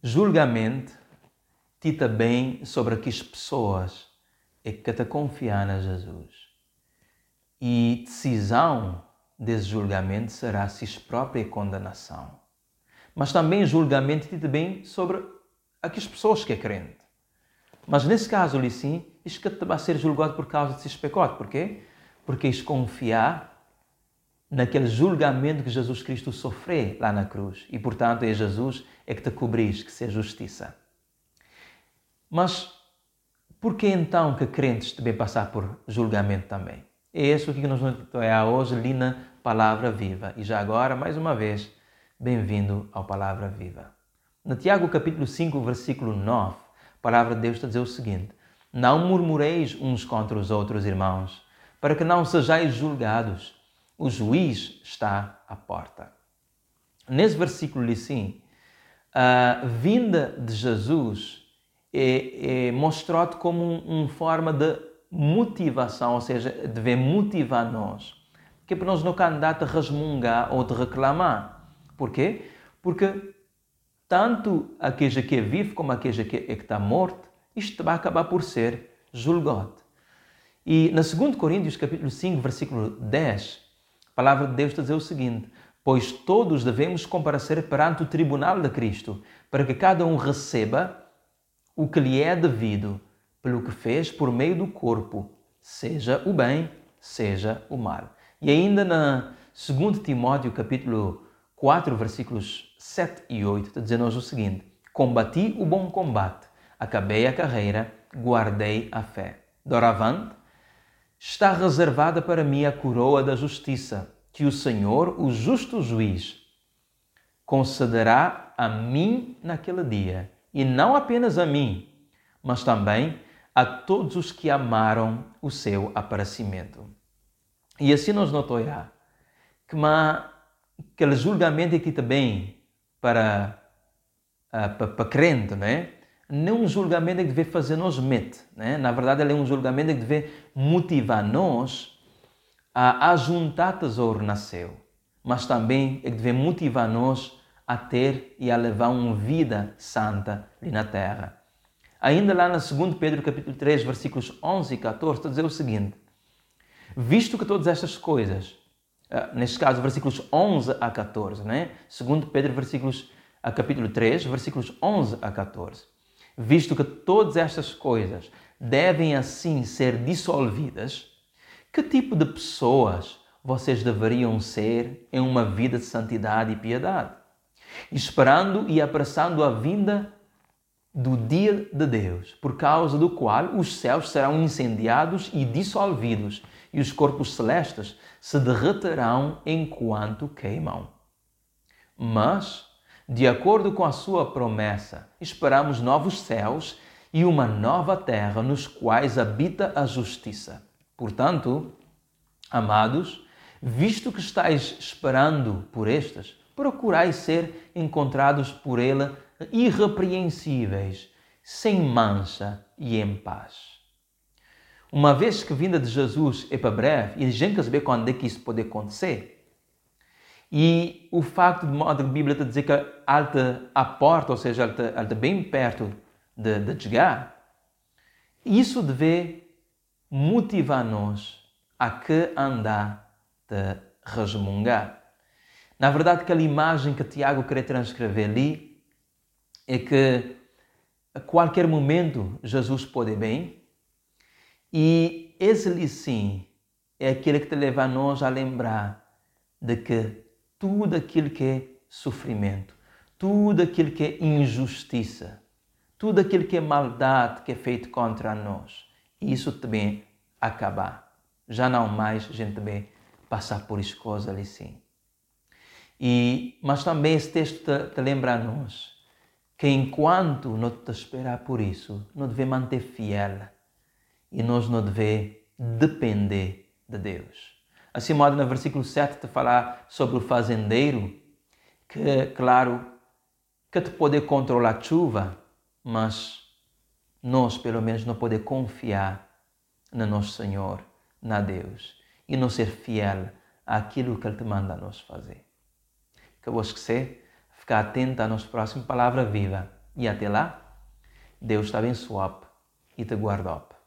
julgamento ti também sobre aquelas pessoas que te confiam a Jesus. E decisão desse julgamento será sua própria condenação. Mas também julgamento ti também sobre aquelas pessoas que é crente. Mas nesse caso ali sim, isto que te vai ser julgado por causa de seus pecados. Por quê? Porque eles confiar naquele julgamento que Jesus Cristo sofreu lá na cruz. E, portanto, é Jesus que te cobris, que é justiça. Mas, por que então que crentes devem passar por julgamento também? É isso que nós vamos hoje ali na Palavra Viva. E já agora, mais uma vez, bem-vindo ao Palavra Viva. No Tiago capítulo 5, versículo 9, a Palavra de Deus está a dizer o seguinte: não murmureis uns contra os outros, irmãos, para que não sejais julgados. O juiz está à porta. Nesse versículo ali sim, a vinda de Jesus é mostrado como uma forma de motivação, ou seja, deve motivar nós. Que é para nós não andar a resmungar ou de reclamar. Por quê? Porque tanto aquele que vive como aquele que está morto, isto vai acabar por ser julgado. E na 2 Coríntios capítulo 5, versículo 10, a palavra de Deus está a dizer o seguinte: pois todos devemos comparecer perante o tribunal de Cristo, para que cada um receba o que lhe é devido, pelo que fez por meio do corpo, seja o bem, seja o mal. E ainda na 2 Timóteo capítulo 4, versículos 7 e 8, está a dizer-nos o seguinte: combati o bom combate, acabei a carreira, guardei a fé. Doravante, está reservada para mim a coroa da justiça, que o Senhor, o justo juiz, concederá a mim naquele dia. E não apenas a mim, mas também a todos os que amaram o seu aparecimento. E assim nós notamos que aquele julgamento aqui também para crente, não é? Não é um julgamento que deve fazer nos medo, né? Na verdade, ele é um julgamento que deve motivar nós a ajuntar tesouro na céu, mas também é que deve motivar nós a ter e a levar uma vida santa ali na terra. Ainda lá na 2 Pedro capítulo 3, versículos 11 e 14, está a dizer o seguinte: visto que todas estas coisas, neste caso versículos 11 a 14, né? 2 Pedro capítulo 3, versículos 11 a 14, visto que todas estas coisas devem assim ser dissolvidas, que tipo de pessoas vocês deveriam ser em uma vida de santidade e piedade, esperando e apressando a vinda do dia de Deus, por causa do qual os céus serão incendiados e dissolvidos, e os corpos celestes se derreterão enquanto queimam. Mas, de acordo com a sua promessa, esperamos novos céus e uma nova terra nos quais habita a justiça. Portanto, amados, visto que estáis esperando por estes, procurai ser encontrados por ele irrepreensíveis, sem mancha e em paz. Uma vez que a vinda de Jesus é para breve, e a gente quer saber quando é que isso pode acontecer, e o facto de modo que a Bíblia está a dizer que ele está à porta, ou seja, ele está bem perto de chegar, isso deve motivar-nos a que andar de resmungar. Na verdade, aquela imagem que Tiago quer transcrever ali é que a qualquer momento Jesus pode bem, e esse ali sim é aquele que te leva a nós a lembrar de que tudo aquilo que é sofrimento, tudo aquilo que é injustiça, tudo aquilo que é maldade que é feito contra nós, isso também acabar. Já não mais a gente também passar por isso coisas ali sim. Mas também esse texto te lembra a nós que enquanto não te esperar por isso, não deve manter fiel e nós não deve depender de Deus. Assim, modo, no versículo 7 te falar sobre o fazendeiro, que, claro, que te pode controlar a chuva, mas nós, pelo menos, não podemos confiar no nosso Senhor, na Deus, e não ser fiel àquilo que Ele te manda a nós fazer. Que eu vou esquecer, ficar atento à nossa próxima Palavra Viva E até lá, Deus te abençoe e te guarde.